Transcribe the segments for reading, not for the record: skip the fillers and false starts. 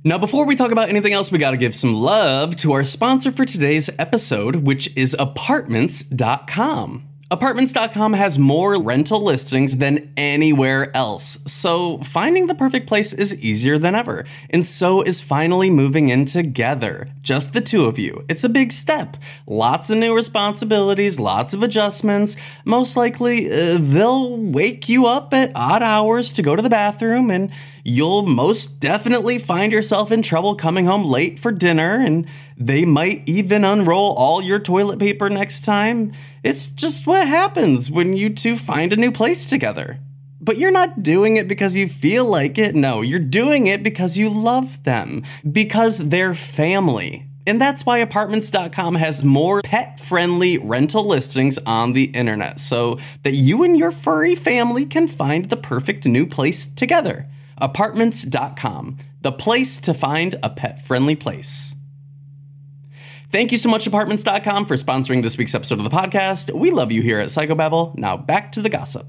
Now, before we talk about anything else, we gotta give some love to our sponsor for today's episode, which is Apartments.com. Apartments.com has more rental listings than anywhere else, so finding the perfect place is easier than ever. And so is finally moving in together. Just the two of you. It's a big step. Lots of new responsibilities, lots of adjustments. Most likely, they'll wake you up at odd hours to go to the bathroom, and you'll most definitely find yourself in trouble coming home late for dinner, and they might even unroll all your toilet paper next time. It's just what happens when you two find a new place together. But you're not doing it because you feel like it. No, you're doing it because you love them, because they're family. And that's why Apartments.com has more pet-friendly rental listings on the internet, so that you and your furry family can find the perfect new place together. Apartments.com, the place to find a pet-friendly place. Thank you so much, Apartments.com, for sponsoring this week's episode of the podcast. We love you here at Psychobabble. Now back to the gossip.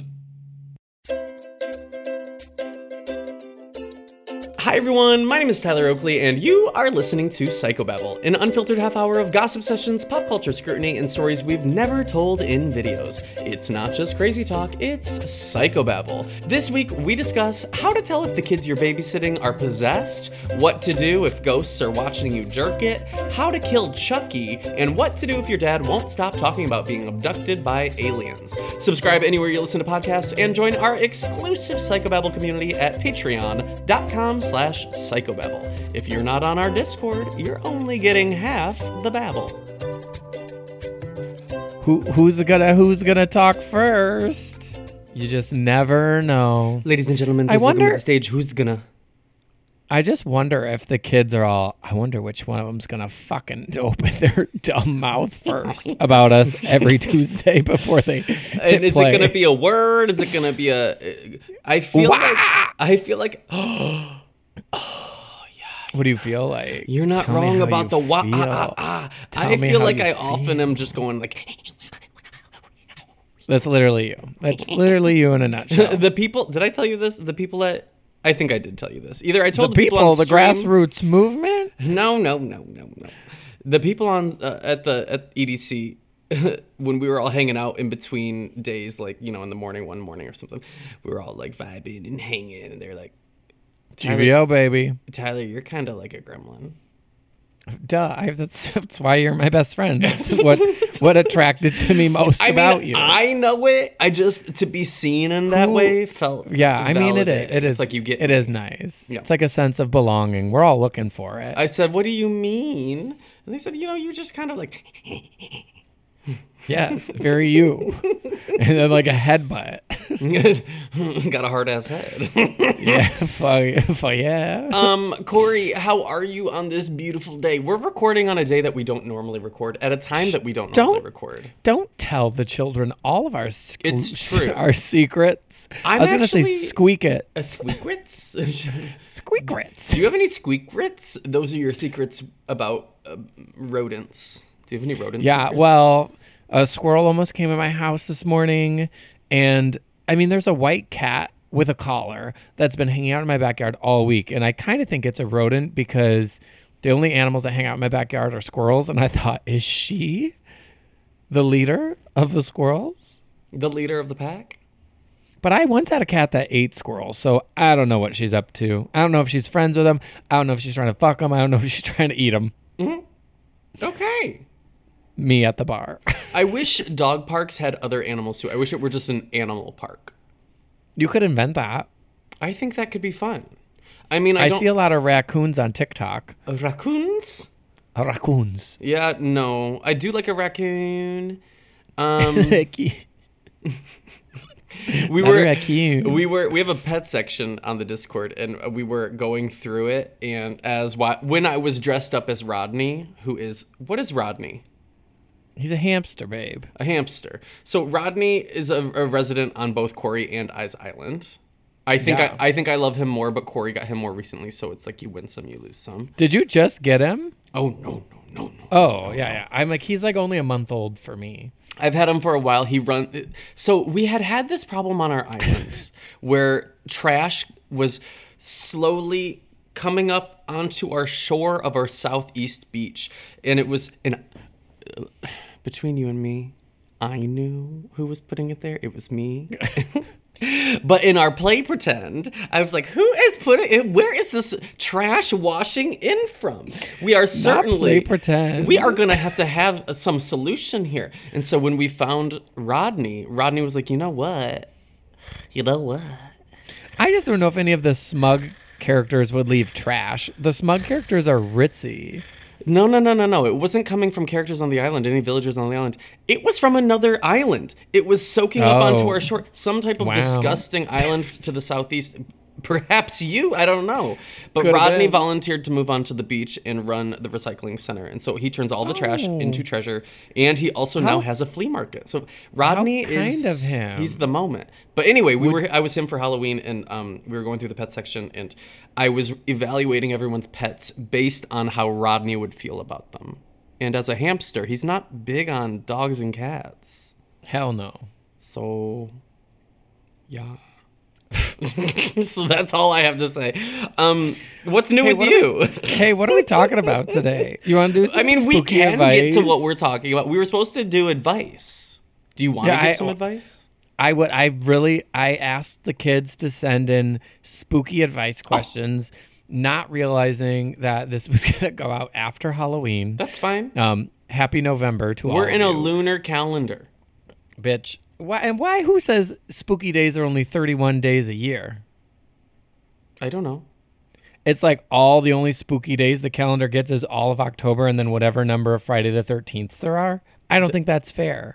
Hi everyone, my name is Tyler Oakley, and you are listening to Psychobabble, an unfiltered half hour of gossip sessions, pop culture scrutiny, and stories we've never told in videos. It's not just crazy talk, it's Psychobabble. This week, we discuss how to tell if the kids you're babysitting are possessed, what to do if ghosts are watching you jerk it, how to kill Chucky, and what to do if your dad won't stop talking about being abducted by aliens. Subscribe anywhere you listen to podcasts, and join our exclusive Psychobabble community at patreon.com/psychobabble. If you're not on our Discord, you're only getting half the babble. Who's gonna talk first? You just never know. Ladies and gentlemen, please welcome to the stage. Who's gonna? I just wonder if the kids are all, I wonder which one of them's gonna fucking open their dumb mouth first about us every Tuesday before they And is play. it gonna be a word? Is it gonna be a? I feel like. What do you feel like? You're not Tell me wrong how about you the wah. feel. I me feel how like you I often am just going like. That's literally you. That's literally you in a nutshell. The people. Did I tell you this? The people at. I think I did tell you this. Either I told the the people on the stream, grassroots movement. No. The people on at EDC when we were all hanging out in between days, like in the morning, one morning or something, we were all like vibing and hanging, and they're like, GVO baby. Tyler, you're kind of like a gremlin. Duh, that's why you're my best friend. That's what attracted to me most about you. I know it. I just to be seen in that way felt. Yeah, I mean it validating. is. It's like you get. It is nice. Yeah. It's like a sense of belonging. We're all looking for it. I said, "What do you mean?" And they said, "You're just kind of like." Yes, very you. And then like a headbutt. Got a hard ass head. Yeah, fuck yeah. Corey, how are you on this beautiful day? We're recording on a day that we don't normally record, at a time that we don't normally record. Don't tell the children all of our It's true. Our secrets. I was going to say squeak it. Squeakrits? Squeakrits. Do you have any squeakrits? Those are your secrets about rodents. Do you have any rodents? Yeah, secrets? well, a squirrel almost came in my house this morning, and I mean, there's a white cat with a collar that's been hanging out in my backyard all week, and I kind of think it's a rodent because the only animals that hang out in my backyard are squirrels, and I thought, is she the leader of the squirrels? The leader of the pack? But I once had a cat that ate squirrels, so I don't know what she's up to. I don't know if she's friends with them. I don't know if she's trying to fuck them. I don't know if she's trying to eat them. Mm-hmm. Okay. Me at the bar. I wish dog parks had other animals too. I wish it were just an animal park. You could invent that. I think that could be fun. I mean, I see a lot of raccoons on TikTok. Raccoons? Raccoons. Yeah, no. I do like a raccoon. We have a pet section on the Discord, and we were going through it, and when I was dressed up as Rodney, what is Rodney? He's a hamster, babe. A hamster. So Rodney is a resident on both Corey and I's Island. I think I love him more, but Corey got him more recently, so it's like you win some, you lose some. Did you just get him? Oh, no. Oh, yeah. I'm like, he's like only a month old for me. I've had him for a while. So we had this problem on our island where trash was slowly coming up onto our shore of our southeast beach. And it was, between you and me, I knew who was putting it there. It was me. But in our play pretend, I was like, who is putting it? Where is this trash washing in from? We are certainly... Not play pretend. We are going to have some solution here. And so when we found Rodney was like, you know what? I just don't know if any of the smug characters would leave trash. The smug characters are ritzy. No. It wasn't coming from characters on the island, any villagers on the island. It was from another island. It was soaking up onto our shore. Some type of disgusting island to the southeast. Perhaps you, I don't know. But Could've Rodney been. volunteered to move onto the beach and run the recycling center. And so he turns all the trash into treasure. And he also now has a flea market. So Rodney is... kind of him? He's the moment. But anyway, I was him for Halloween, and we were going through the pet section, and I was evaluating everyone's pets based on how Rodney would feel about them. And as a hamster, he's not big on dogs and cats. Hell no. So, yeah. So that's all I have to say. What's new with you? Hey, what are we talking about today? You want to do some I mean, we spooky can advice? get to what we're talking about. We were supposed to do advice. Do you want to get some advice? I asked the kids to send in spooky advice questions, not realizing that this was going to go out after Halloween. That's fine. Happy November to all We're of in a you. lunar calendar. Bitch. Why? Who says spooky days are only 31 days a year? I don't know. It's like the only spooky days the calendar gets is all of October and then whatever number of Friday the 13th there are. I don't think that's fair.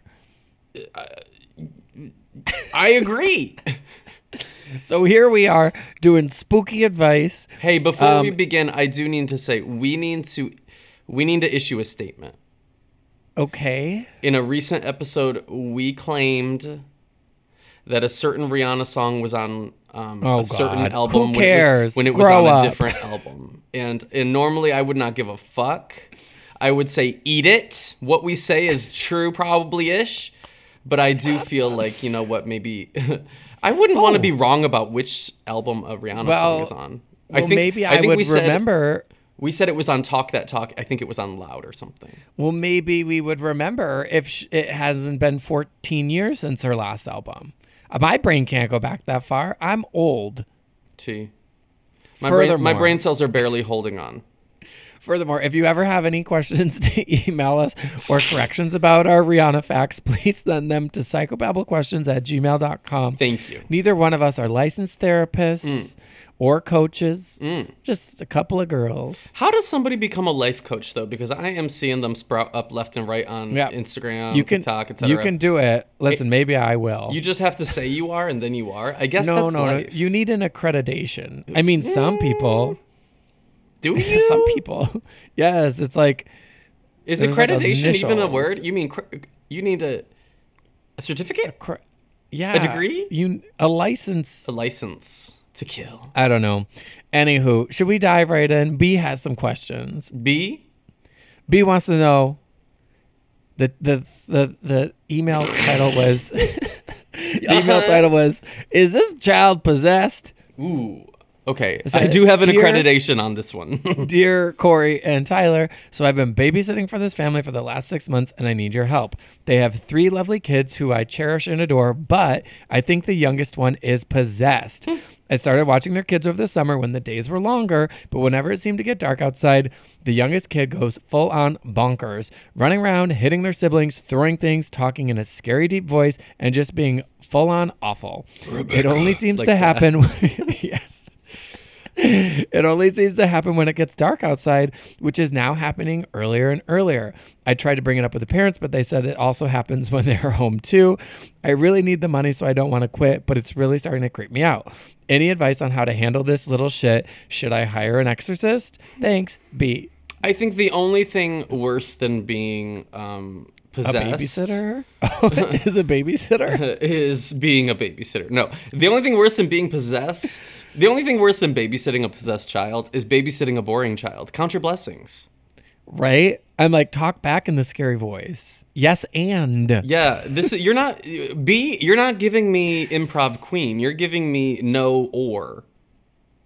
I agree. So here we are doing spooky advice. Hey, before we begin, I do need to say we need to issue a statement. Okay. In a recent episode, we claimed that a certain Rihanna song was on a certain God. album Who cares? when it was Grow on up. a different album. And normally I would not give a fuck. I would say eat it. What we say is true probably-ish. But I do feel like, you know what, maybe... I wouldn't want to be wrong about which album a Rihanna song is on. I think would remember... We said it was on Talk That Talk. I think it was on Loud or something. Well, maybe we would remember if it hasn't been 14 years since her last album. My brain can't go back that far. I'm old. Gee. My brain cells are barely holding on. Furthermore, if you ever have any questions to email us or corrections about our Rihanna facts, please send them to psychobabblequestions@gmail.com. Thank you. Neither one of us are licensed therapists or coaches. Just a couple of girls. How does somebody become a life coach, though? Because I am seeing them sprout up left and right on Instagram, TikTok, etc. You can do it. Listen, maybe I will. You just have to say you are, and then you are. I guess that's life. No. You need an accreditation. I mean, some people... Do you? Some people. Yes, it's like... Is accreditation even a word? You mean you need a certificate? A degree? A license. A license to kill. I don't know. Anywho, should we dive right in? B has some questions. B wants to know... The email title was... The email title was, is this child possessed? Ooh. Okay, I do have an accreditation on this one. Dear Corey and Tyler, so I've been babysitting for this family for the last 6 months and I need your help. They have 3 lovely kids who I cherish and adore, but I think the youngest one is possessed. I started watching their kids over the summer when the days were longer, but whenever it seemed to get dark outside, the youngest kid goes full on bonkers, running around, hitting their siblings, throwing things, talking in a scary deep voice, and just being full on awful. Rebecca, it only seems to happen. Yes. It only seems to happen when it gets dark outside, which is now happening earlier and earlier. I tried to bring it up with the parents, but they said it also happens when they're home too. I really need the money, so I don't want to quit, but it's really starting to creep me out. Any advice on how to handle this little shit? Should I hire an exorcist? Thanks, B. I think the only thing worse than being possessed... A babysitter? Is a babysitter? Is being a babysitter. No. The only thing worse than being possessed... The only thing worse than babysitting a possessed child is babysitting a boring child. Count your blessings. Right? I'm like, talk back in the scary voice. Yes, and... Yeah, you're not... B, you're not giving me improv queen. You're giving me no or.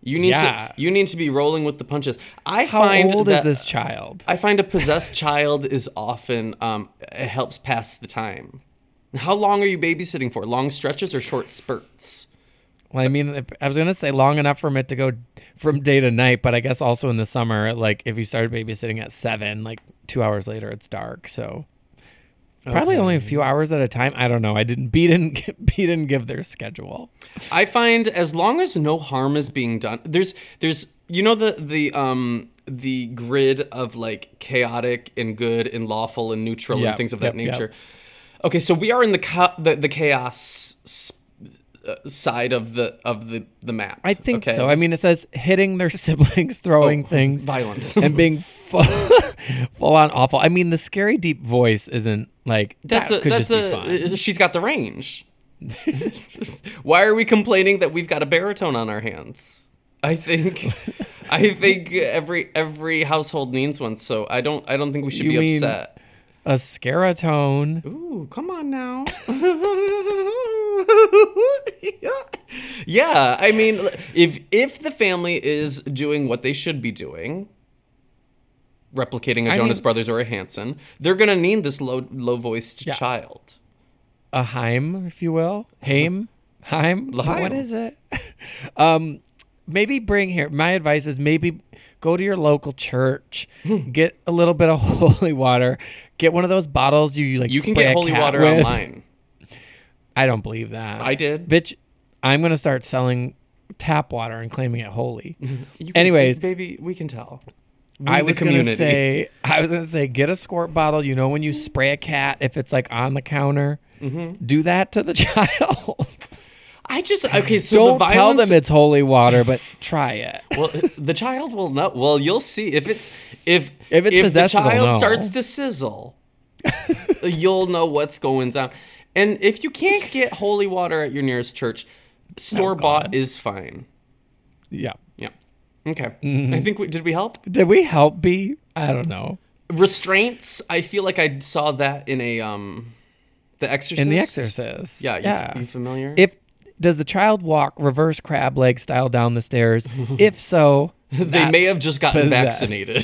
You need to be rolling with the punches. How old is this child? I find a possessed child is often it helps pass the time. How long are you babysitting for? Long stretches or short spurts? Well, I mean, I was gonna say long enough for it to go from day to night, but I guess also in the summer, like if you started babysitting at 7, like 2 hours later it's dark, so probably only a few hours at a time. I don't know. B didn't give their schedule. I find as long as no harm is being done, there's you know the grid of like chaotic and good and lawful and neutral and things of that nature. Yep. Okay, so we are in the chaos side of the map. I think so. I mean, it says hitting their siblings, throwing things, violence, and being full on awful. I mean, the scary deep voice isn't like that could just be fun. She's got the range. Why are we complaining that we've got a baritone on our hands? I think every household needs one, so I don't think we should be upset. A scaritone. Ooh, come on now. Yeah, I mean, if the family is doing what they should be doing, replicating a Jonas Brothers or a Hanson, they're gonna need this low-voiced child. A Heim, if you will. Heim? What is it? Maybe my advice is maybe go to your local church, get a little bit of holy water, get one of those bottles you can get holy water with. Online. I don't believe that. I did. Bitch, I'm going to start selling tap water and claiming it holy. Anyways. Baby, we can tell. I was going to say, get a squirt bottle. You know when you spray a cat, if it's like on the counter, do that to the child. So don't tell them it's holy water, but try it. Well, the child will know. Well, you'll see if the child starts to sizzle, you'll know what's going on. And if you can't get holy water at your nearest church, store-bought is fine. Yeah. Okay. I think did we help? Did we help, B? I don't know. Restraints. I feel like I saw that in a The Exorcist. In The Exorcist. Yeah. You familiar? Does the child walk reverse crab leg style down the stairs? If so, they may have just gotten vaccinated.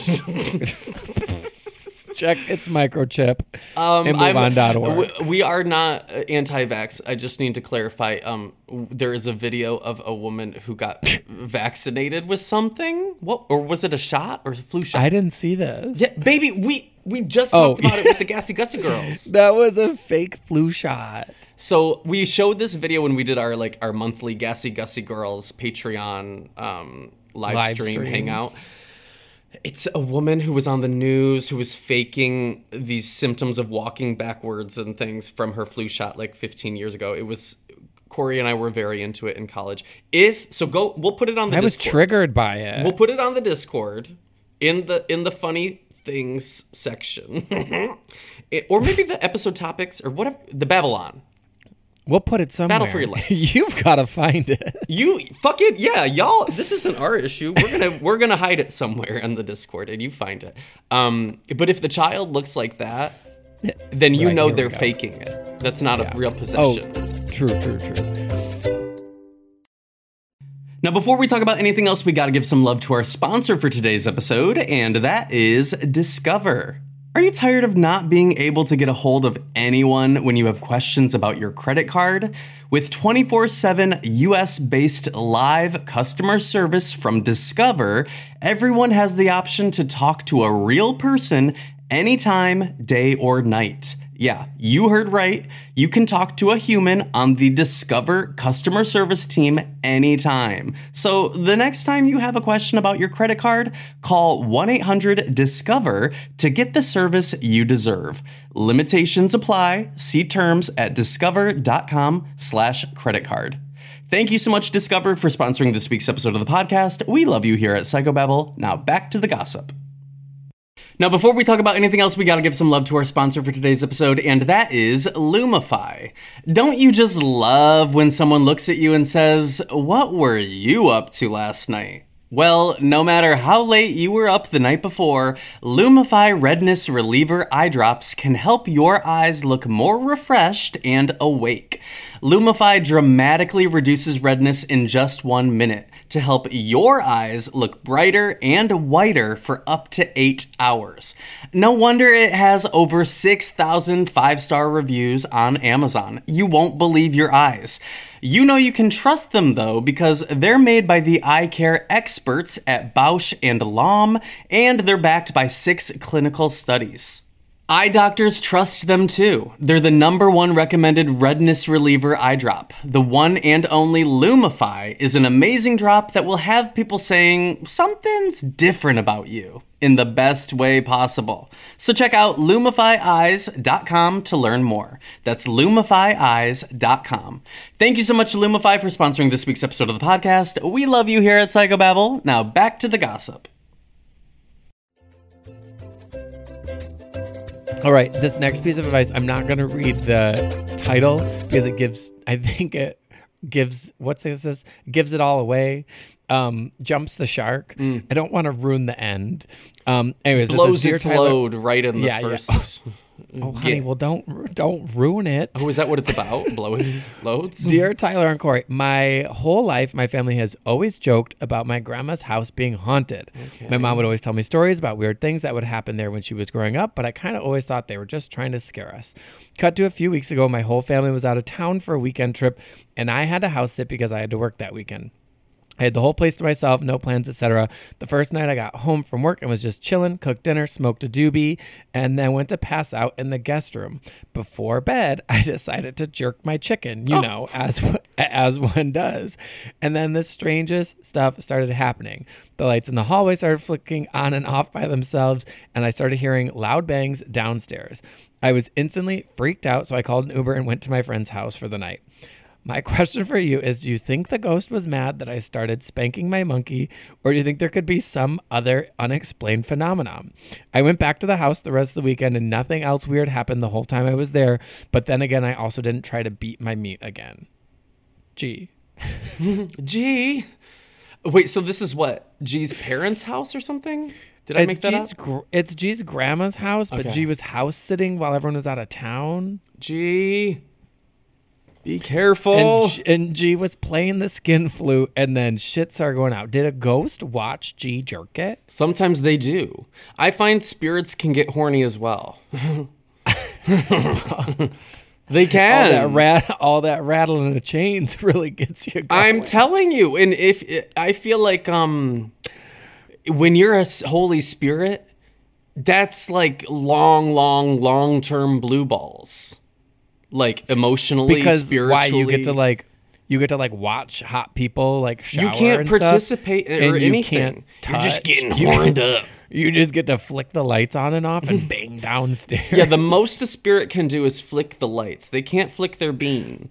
Check its microchip and move on.org. We are not anti-vax. I just need to clarify. There is a video of a woman who got vaccinated with something. What? Or was it a shot or a flu shot? I didn't see this. Yeah, baby, we just talked about it with the Gassy Gussie girls. That was a fake flu shot. So we showed this video when we did our monthly Gassy Gussie girls Patreon live stream hangout. It's a woman who was on the news who was faking these symptoms of walking backwards and things from her flu shot like 15 years ago. It was Corey and I were very into it in college. We'll put it on the Discord. I was triggered by it. We'll put it on the Discord in the funny things section. Or maybe the episode topics or whatever, the Babylon. We'll put it somewhere. Battle for your life. You've got to find it. You fuck it, yeah, y'all. This isn't our issue. We're gonna hide it somewhere in the Discord, and you find it. But if the child looks like that, then you know they're faking it. That's not a real possession. Oh, true. Now, before we talk about anything else, we got to give some love to our sponsor for today's episode, and that is Discover. Are you tired of not being able to get a hold of anyone when you have questions about your credit card? With 24/7 US-based live customer service from Discover, everyone has the option to talk to a real person anytime, day or night. Yeah, you heard right. You can talk to a human on the Discover customer service team anytime. So the next time you have a question about your credit card, call 1-800-DISCOVER to get the service you deserve. Limitations apply. See terms at discover.com/creditcard. Thank you so much, Discover, for sponsoring this week's episode of the podcast. We love you here at Psychobabble. Now back to the gossip. Now, before we talk about anything else, we got to give some love to our sponsor for today's episode, and that is Lumify. Don't you just love when someone looks at you and says, "What were you up to last night?" Well, no matter how late you were up the night before, Lumify Redness Reliever Eye Drops can help your eyes look more refreshed and awake. Lumify dramatically reduces redness in just 1 minute. to help your eyes look brighter and whiter for up to 8 hours. No wonder it has over 6,000 5-star reviews on Amazon. You won't believe your eyes. You know you can trust them though, because they're made by the eye care experts at Bausch & Lomb, and they're backed by 6 clinical studies. Eye doctors trust them too. They're the #1 recommended redness reliever eye drop. The one and only Lumify is an amazing drop that will have people saying something's different about you in the best way possible. So check out LumifyEyes.com to learn more. That's LumifyEyes.com. Thank you so much, Lumify, for sponsoring this week's episode of the podcast. We love you here at Psychobabble. Now back to the gossip. All right, this next piece of advice, I'm not going to read the title because it gives, I think it gives, what's this? Gives it all away. Jumps the shark. I don't want to ruin the end. Anyways, blows its load right in the first. Oh, honey, well, don't ruin it. Oh, is that what it's about? Blowing loads? Dear Tyler and Corey, my whole life, my family has always joked about my grandma's house being haunted. Okay. My mom would always tell me stories about weird things that would happen there when she was growing up, but I kind of always thought they were just trying to scare us. Cut to a few weeks ago, my whole family was out of town for a weekend trip, and I had to house sit because I had to work that weekend. I had the whole place to myself, no plans, etc. The first night I got home from work and was just chilling, cooked dinner, smoked a doobie, and then went to pass out in the guest room. Before bed, I decided to jerk my chicken, you know, as one does. And then the strangest stuff started happening. The lights in the hallway started flicking on and off by themselves, and I started hearing loud bangs downstairs. I was instantly freaked out, so I called an Uber and went to my friend's house for the night. My question for you is, do you think the ghost was mad that I started spanking my monkey, or do you think there could be some other unexplained phenomenon? I went back to the house the rest of the weekend and nothing else weird happened the whole time I was there, but then again, I also didn't try to beat my meat again. G. G? Wait, so this is what? G's parents' house or something? Did I make that up? It's G's grandma's house, but G was house sitting while everyone was out of town. G... Be careful. And G was playing the skin flute, and then shit started going out. Did a ghost watch G jerk it? Sometimes they do. I find spirits can get horny as well. They can. All that rattling the chains really gets you going. I'm telling you. And I feel like when you're a Holy Spirit, that's like long-term blue balls. Like emotionally, because spiritually. Why you get to watch hot people shower. You can't participate or anything. You can't touch. You're just getting horned up. You just get to flick the lights on and off and bang downstairs. Yeah, the most a spirit can do is flick the lights. They can't flick their bean.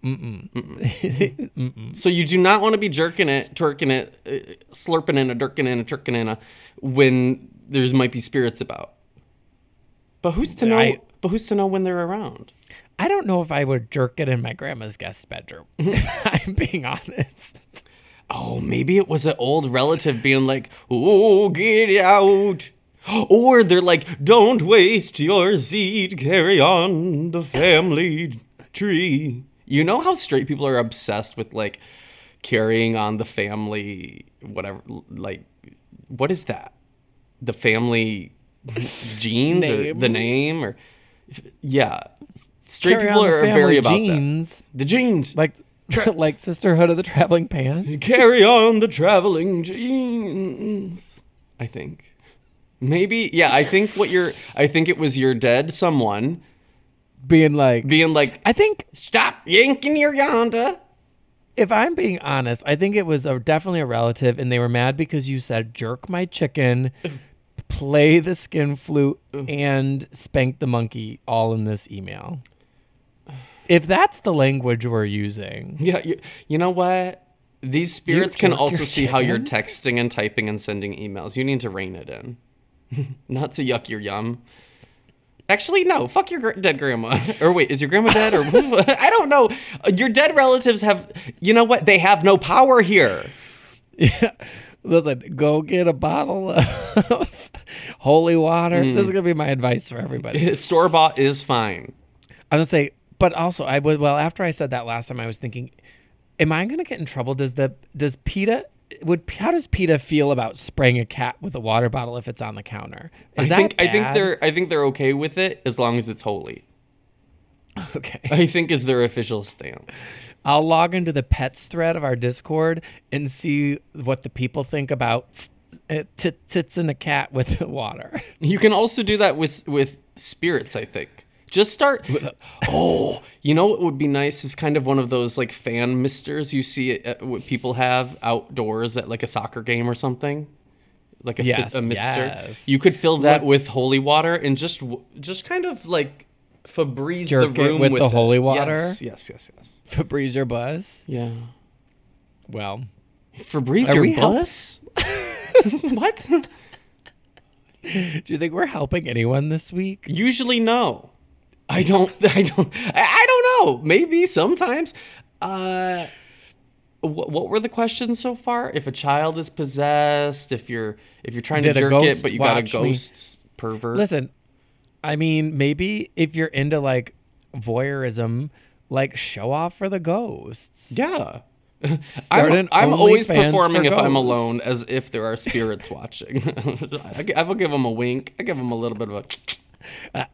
So you do not want to be jerking it, twerking it, slurping in a dirking in a jerking in a when there's might be spirits about. But who's to know? But who's to know when they're around? I don't know if I would jerk it in my grandma's guest bedroom. If I'm being honest. Oh, maybe it was an old relative being like, "Oh, get out." Or they're like, "Don't waste your seed, carry on the family tree." You know how straight people are obsessed with carrying on the family, whatever, what is that? The family genes or the name or, yeah. Straight people are very about that. The genes. Like Sisterhood of the Traveling Pants. Carry on the traveling genes. I think. Maybe. Yeah, I think it was your dead someone. Being like, I think, stop yanking your yonda. If I'm being honest, I think it was definitely a relative, and they were mad because you said jerk my chicken, play the skin flute, and spank the monkey all in this email. If that's the language we're using. Yeah, you know what? These spirits can also see how you're texting and typing and sending emails. You need to rein it in. Not to yuck your yum. Actually, no. Fuck your dead grandma. Or wait, is your grandma dead? Or I don't know. Your dead relatives have... You know what? They have no power here. Yeah. Listen, go get a bottle of holy water. This is going to be my advice for everybody. Store-bought is fine. I'm going to say... But also, after I said that last time, I was thinking, am I going to get in trouble? Does PETA how does PETA feel about spraying a cat with a water bottle if it's on the counter? I think they're okay with it as long as it's holy. Okay. I think is their official stance. I'll log into the pets thread of our Discord and see what the people think about tits in a cat with water. You can also do that with spirits, I think. Just start. You know what would be nice is kind of one of those like fan misters you see what people have outdoors at like a soccer game or something. Like a mister. Yes. You could fill that with holy water and just kind of like Febreze Jerk the room it with the holy water. Yes. Febreze your buzz. Yeah. Well, Febreze your buzz? What? Do you think we're helping anyone this week? Usually, no. I don't know. Maybe sometimes. What were the questions so far? If a child is possessed, if you're trying to jerk it, but you got a ghost pervert. Listen, I mean, maybe if you're into like voyeurism, like show off for the ghosts. Yeah. I'm always performing if I'm alone as if there are spirits watching. I will give them a wink. I give them a little bit of a...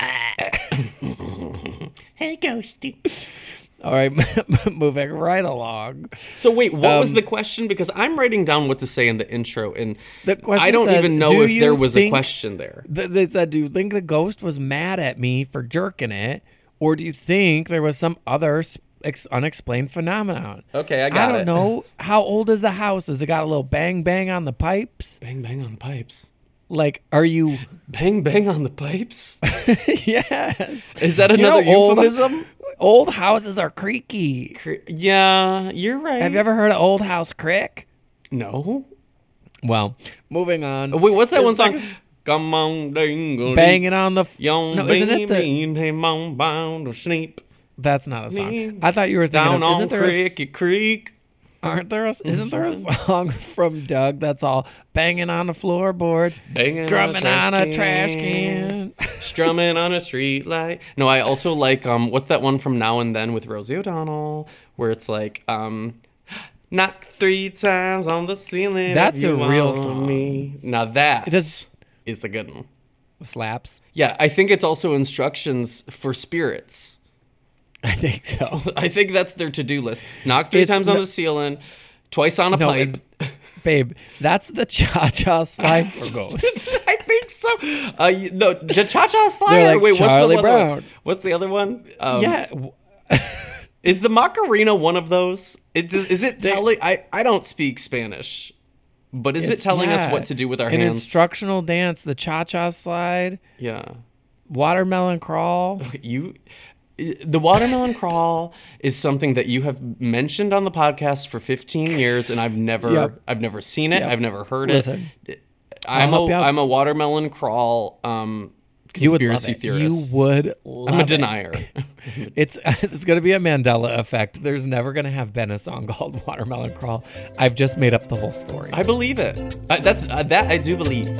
Hey, ghosty. All right, moving right along. So wait, what was the question? Because I'm writing down what to say in the intro, and the question I don't even know if there was a question there. They said, do you think the ghost was mad at me for jerking it, or do you think there was some other unexplained phenomenon? Okay, I got it. I don't know. How old is the house? Has it got a little bang bang on the pipes? Bang bang on the pipes. Like, are you... Bang bang on the pipes? Yes. Is that another euphemism? Old houses are creaky. Yeah, you're right. Have you ever heard of Old House Crick? No. Well, moving on. Wait, what's that one song? Come on, dingle. Banging on the... Young no, isn't it the... Sleep. That's not a song. I thought you were thinking down on Cricky Creek. Isn't there a song from Doug that's all banging on the floorboard, drumming on a trash can, strumming on a street light? No, I also like what's that one from Now and Then with Rosie O'Donnell where it's like knock 3 times on the ceiling. That's a real song. Me. Now that is the good one. Slaps. Yeah, I think it's also instructions for spirits. I think so. I think that's their to-do list. Knock 3 times on the ceiling, twice on a pipe. Babe, that's the cha-cha slide for ghosts. I think so. No, cha-cha slide? Like, wait, Charlie what's the Brown. One? What's the other one? Yeah. Is the Macarena one of those? Is it telling... I don't speak Spanish, but is it telling us what to do with our hands? An instructional dance, the cha-cha slide. Yeah. Watermelon crawl. The watermelon crawl is something that you have mentioned on the podcast for 15 years, and I've never seen it. Yep. I've never heard it. I'm a watermelon crawl conspiracy theorist. You would love it. I'm a denier. It's going to be a Mandela effect. There's never going to have been a song called Watermelon Crawl. I've just made up the whole story. I believe it. That I do believe.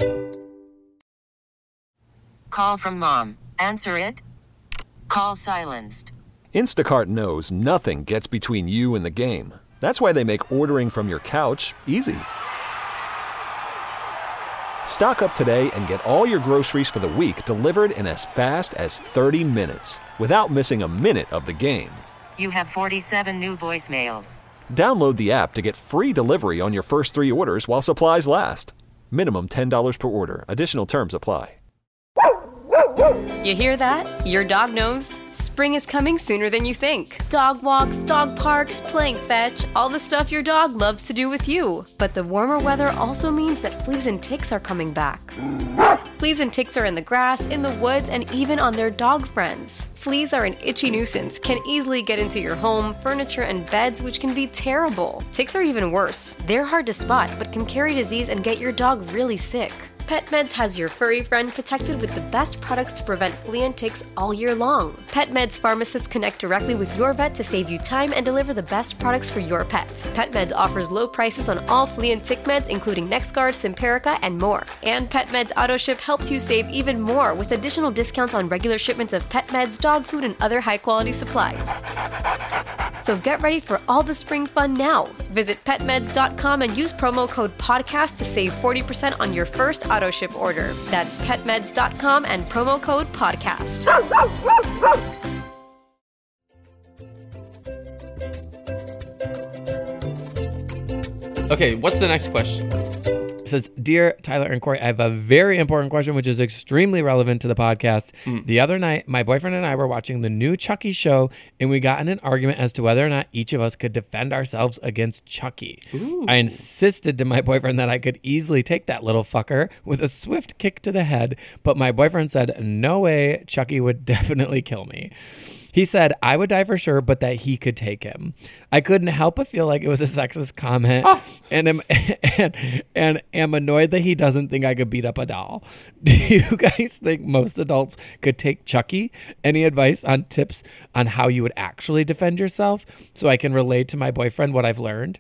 Call from mom. Answer it. Call silenced. Instacart knows nothing gets between you and the game. That's why they make ordering from your couch easy. Stock up today and get all your groceries for the week delivered in as fast as 30 minutes without missing a minute of the game. You have 47 new voicemails. Download the app to get free delivery on your first 3 orders while supplies last. Minimum $10 per order. Additional terms apply. You hear that? Your dog knows. Spring is coming sooner than you think. Dog walks, dog parks, playing fetch, all the stuff your dog loves to do with you. But the warmer weather also means that fleas and ticks are coming back. Fleas and ticks are in the grass, in the woods, and even on their dog friends. Fleas are an itchy nuisance, can easily get into your home, furniture, and beds, which can be terrible. Ticks are even worse. They're hard to spot, but can carry disease and get your dog really sick. PetMeds has your furry friend protected with the best products to prevent flea and ticks all year long. PetMeds pharmacists connect directly with your vet to save you time and deliver the best products for your pet. PetMeds offers low prices on all flea and tick meds, including NexGard, Simparica, and more. And PetMeds AutoShip helps you save even more with additional discounts on regular shipments of pet meds, dog food, and other high-quality supplies. So get ready for all the spring fun now. Visit petmeds.com and use promo code podcast to save 40% on your first auto ship order. That's petmeds.com and promo code podcast. Okay, what's the next question? It says, Dear Tyler and Corey, I have a very important question, which is extremely relevant to the podcast. The other night, my boyfriend and I were watching the new Chucky show, and we got in an argument as to whether or not each of us could defend ourselves against Chucky. I insisted to my boyfriend that I could easily take that little fucker with a swift kick to the head, but my boyfriend said, no way, Chucky would definitely kill me. He said I would die for sure, but that he could take him. I couldn't help but feel like it was a sexist comment, and am annoyed that he doesn't think I could beat up a doll. Do you guys think most adults could take Chucky? Any advice on tips on how you would actually defend yourself so I can relay to my boyfriend what I've learned?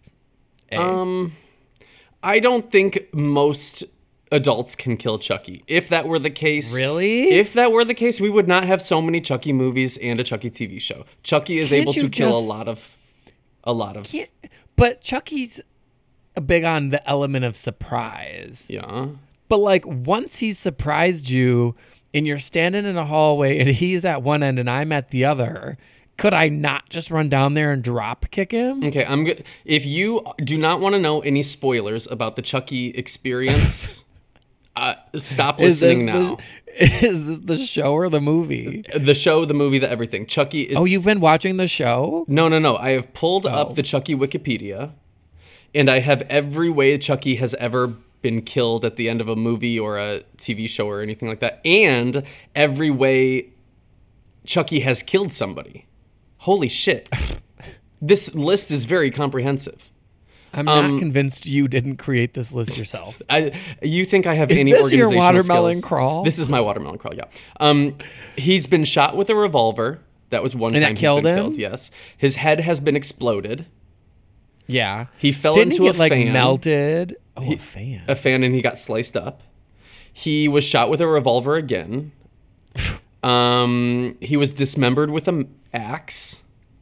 I don't think most adults can kill Chucky. If that were the case, Really? If that were the case, we would not have so many Chucky movies and a Chucky TV show. Chucky is able to kill a lot of. But Chucky's big on the element of surprise. Yeah. But like once he's surprised you and you're standing in a hallway and he's at one end and I'm at the other, could I not just run down there and drop kick him? Okay, I'm good. If you do not want to know any spoilers about the Chucky experience, stop listening now. Is this the show or the movie? The show, the movie, the everything. Chucky. You've been watching the show? No. I have pulled up the Chucky Wikipedia, and I have every way Chucky has ever been killed at the end of a movie or a TV show or anything like that, and every way Chucky has killed somebody. Holy shit. This list is very comprehensive. I'm not convinced you didn't create this list yourself. You think I have Is any this organizational your watermelon skills? crawl? This is my watermelon crawl, yeah. He's been shot with a revolver. That was one And time that killed he's been him? killed, yes. His head has been exploded. Yeah. He fell Didn't into he a get, like, fan. melted? Oh, a fan. A fan, and he got sliced up. He was shot with a revolver again. He was dismembered with an axe.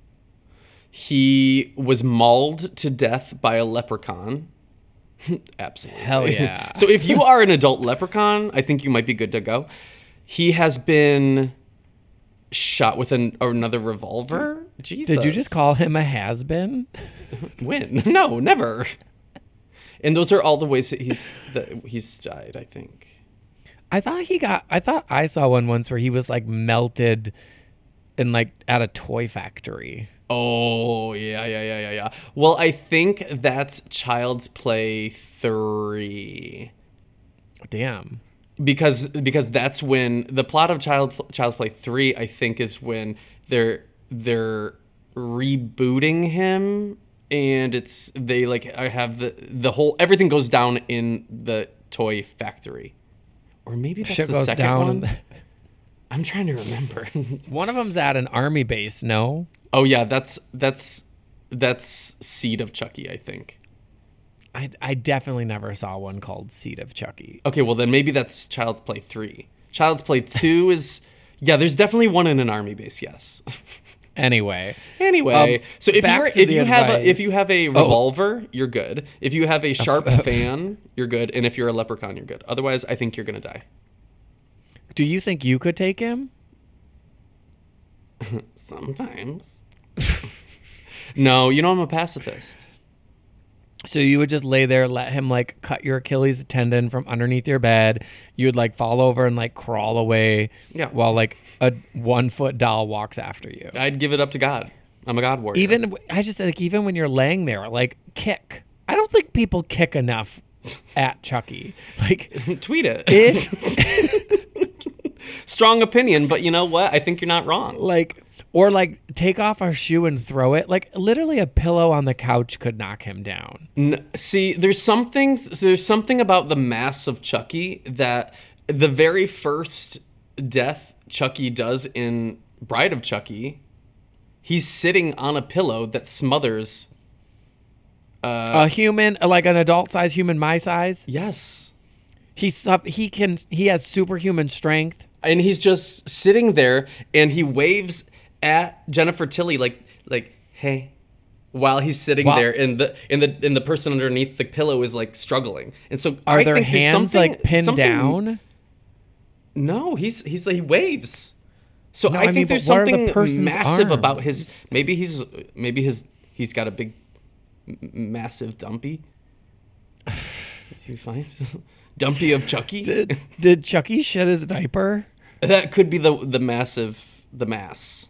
He was mauled to death by a leprechaun. Absolutely. Hell yeah. So if you are an adult leprechaun, I think you might be good to go. He has been shot with another revolver. Jesus. Did you just call him a has-been? When? No, never. And those are all the ways that he's died, I think. I thought I saw one once where he was like melted in like at a toy factory. Oh, yeah. Well, I think that's Child's Play 3. Damn. Because that's when the plot of Child's Play 3, I think, is when they're rebooting him, and they like have the whole everything goes down in the toy factory. Or maybe that's Shit the goes second down. one. I'm trying to remember. One of them's at an army base, no? Oh yeah, that's Seed of Chucky, I think. I definitely never saw one called Seed of Chucky. Okay, well then maybe that's Child's Play 3. Child's Play 2 is there's definitely one in an army base, yes. Anyway, so if you have a revolver, you're good. If you have a sharp fan, you're good. And if you're a leprechaun, you're good. Otherwise, I think you're gonna die. Do you think you could take him? Sometimes. No, I'm a pacifist. So you would just lay there, let him like cut your Achilles tendon from underneath your bed. You would like fall over and like crawl away while like a 1-foot doll walks after you. I'd give it up to God. I'm a God warrior. Even when you're laying there, like kick. I don't think people kick enough at Chucky. Like tweet it. It strong opinion, but you know what? I think you're not wrong. Or take off our shoe and throw it. Like literally a pillow on the couch could knock him down. See, there's something about the mass of Chucky that the very first death Chucky does in Bride of Chucky, he's sitting on a pillow that smothers a human, like an adult-sized human my size. Yes. He has superhuman strength. And he's just sitting there and he waves at Jennifer Tilly like, hey, while he's sitting Wow. there, and the person underneath the pillow is like struggling. And so Are I their think there's hands something like pinned something- down? No, he waves. So No, I I think mean, there's but what are the something person's massive about arms? his. Maybe he's got a big, massive dumpy. Is he fine? Dumpy of Chucky. Did Chucky shit his diaper? That could be the mass.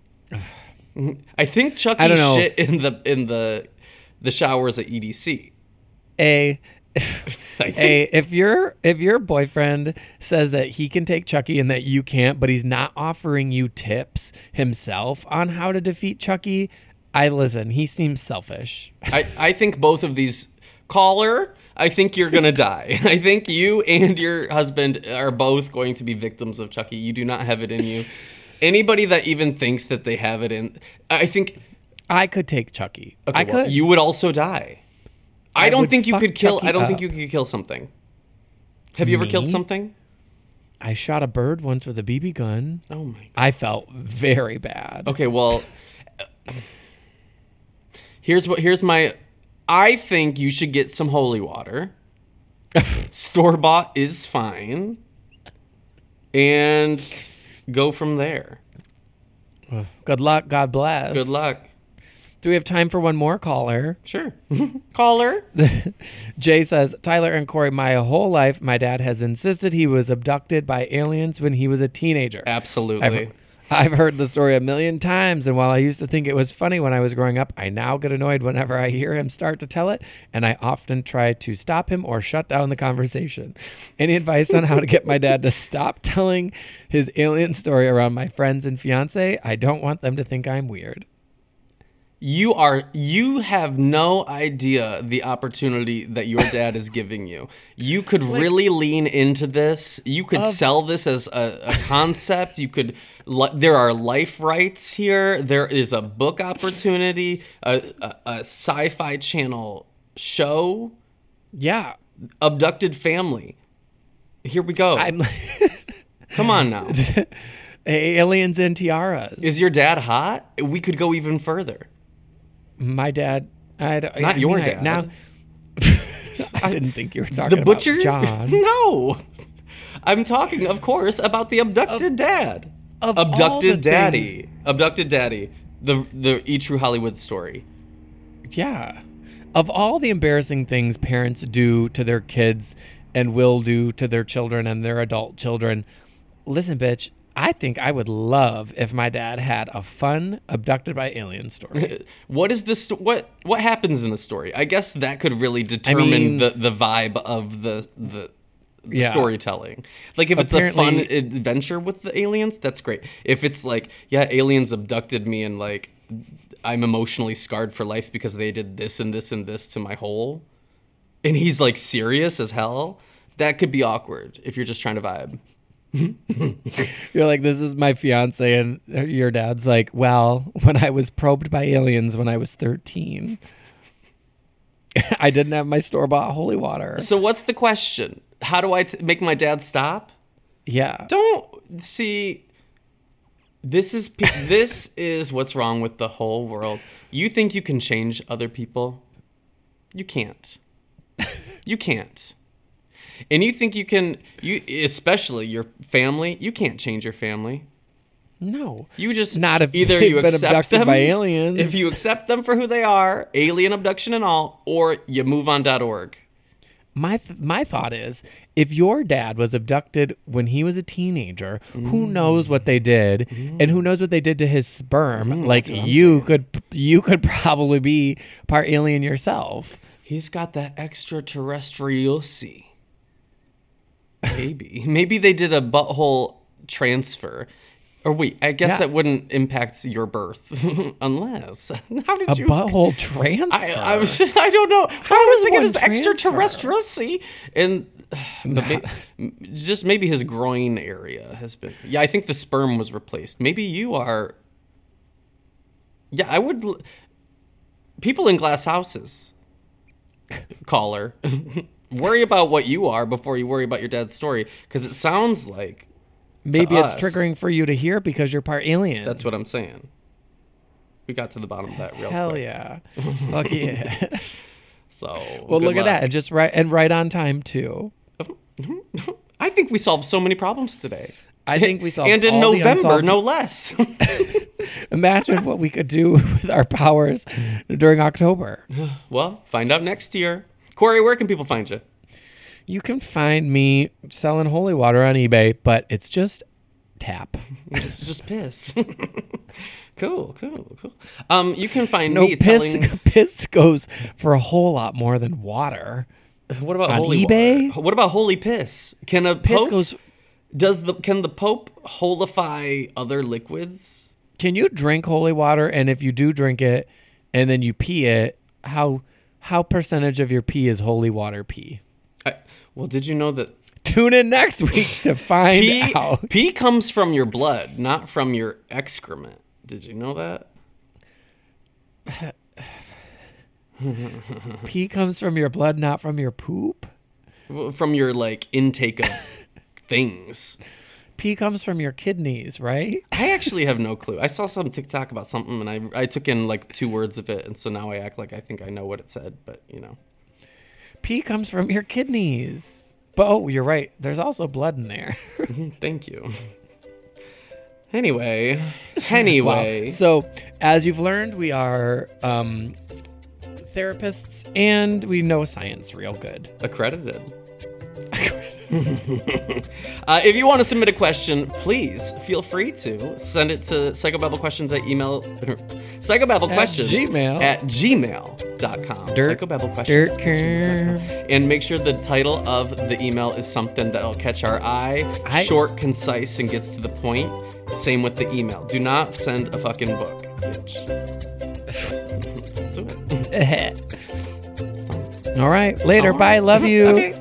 I think Chucky I don't know. shit in the showers at EDC. A I think. if your boyfriend says that he can take Chucky and that you can't, but he's not offering you tips himself on how to defeat Chucky, I listen. He seems selfish. I think both of these caller. I think you're gonna die. I think you and your husband are both going to be victims of Chucky. You do not have it in you. Anybody that even thinks that they have it in, I think. I could take Chucky. Okay, I well, could. you would also die. I don't would think you fuck could kill. Chucky I don't think up. you could kill something. Have you ever killed Me? something? I shot a bird once with a BB gun. Oh my god. I felt very bad. Okay, well, here's my. I think you should get some holy water. Store bought is fine, and go from there. Good luck. God bless. Good luck. Do we have time for one more caller? Sure. Caller. Jay says, Tyler and Corey, my whole life, my dad has insisted he was abducted by aliens when he was a teenager. Absolutely. I've heard the story a million times, and while I used to think it was funny when I was growing up, I now get annoyed whenever I hear him start to tell it, and I often try to stop him or shut down the conversation. Any advice on how to get my dad to stop telling his alien story around my friends and fiance? I don't want them to think I'm weird. You have no idea the opportunity that your dad is giving you. You could really lean into this. You could sell this as a concept. You could. There are life rights here. There is a book opportunity, a sci-fi channel show, Yeah. abducted family. Here we go. I'm Come on now. aliens and tiaras. Is your dad hot? We could go even further. My dad, Not your dad. Now, I didn't think you were talking The about butcher? John. No. I'm talking, of course, about the abducted dad. of all the Abducted daddy. things- Abducted daddy. The E! True Hollywood story. Yeah. Of all the embarrassing things parents do to their kids and will do to their children and their adult children, listen, bitch, I think I would love if my dad had a fun abducted by alien story. What is this? What happens in the story? I guess that could really determine mean- the vibe of the Yeah. storytelling. Like if it's a fun Apparently- adventure with the aliens, that's great. If it's like, yeah, aliens abducted me and like I'm emotionally scarred for life because they did this and this and this to my hole, and he's like serious as hell, that could be awkward if you're just trying to vibe. You're like, this is my fiance, and your dad's like, well, when I was probed by aliens when I was 13, I didn't have my store-bought holy water. So what's the question? How do I make my dad stop? Yeah. Don't see. This is what's wrong with the whole world. You think you can change other people? You can't. You can't. And you think you can, especially your family, you can't change your family. No. You just Not if either they've you been accept abducted them by aliens. If you accept them for who they are, alien abduction and all, or you move on.org. My thought is, if your dad was abducted when he was a teenager, who knows what they did, and who knows what they did to his sperm? Like that's what I'm you could probably be part alien yourself. He's got that extraterrestrial-y. Maybe they did a butthole transfer. Or wait, I guess Yeah. that wouldn't impact your birth. Unless. How did A you... butthole transfer. I don't know. I does was thinking one it's transfer? extraterrestrial-y. And just maybe his groin area has been... Yeah, I think the sperm was replaced. Maybe you are... Yeah, I would... People in glass houses... Caller... worry about what you are before you worry about your dad's story, because it sounds like Maybe to it's us. triggering for you to hear because you're part alien. That's what I'm saying. We got to the bottom of that real Hell quick. yeah. Fuck yeah. So, Well, good look at luck. that. And just right on time, too. I think we solved so many problems today. I think we solved And in all the November, unsolved- no less. Imagine what we could do with our powers during October. Well, find out next year. Corey, where can people find you? You can find me selling holy water on eBay, but it's just tap. It's just piss. Cool. You can find No, me telling... piss goes for a whole lot more than water. What about on holy eBay? water? What about holy piss? Can a Piss pope... goes. Can the Pope holify other liquids? Can you drink holy water? And if you do drink it, and then you pee it, how percentage of your pee is holy water pee? Well, did you know that Tune in next week to find out. pee comes from your blood, not from your excrement? Did you know that? Pee comes from your blood, not from your poop. From your intake of things. Pee comes from your kidneys, right? I actually have no clue. I saw some TikTok about something, and I took in 2 words of it, and so now I act like I think I know what it said, but Pee comes from your kidneys. But you're right. There's also blood in there. Thank you. Anyway. Wow. So, as you've learned, we are therapists, and we know science real good. Accredited. If you want to submit a question, please feel free to send it to psychobabblequestions@gmail.com. Psychobabblequestions@gmail.com. And make sure the title of the email is something that'll catch our eye. Short, concise, and gets to the point. Same with the email. Do not send a fucking book, bitch. Let's do it. All right. Later. Bye. Love you. Okay.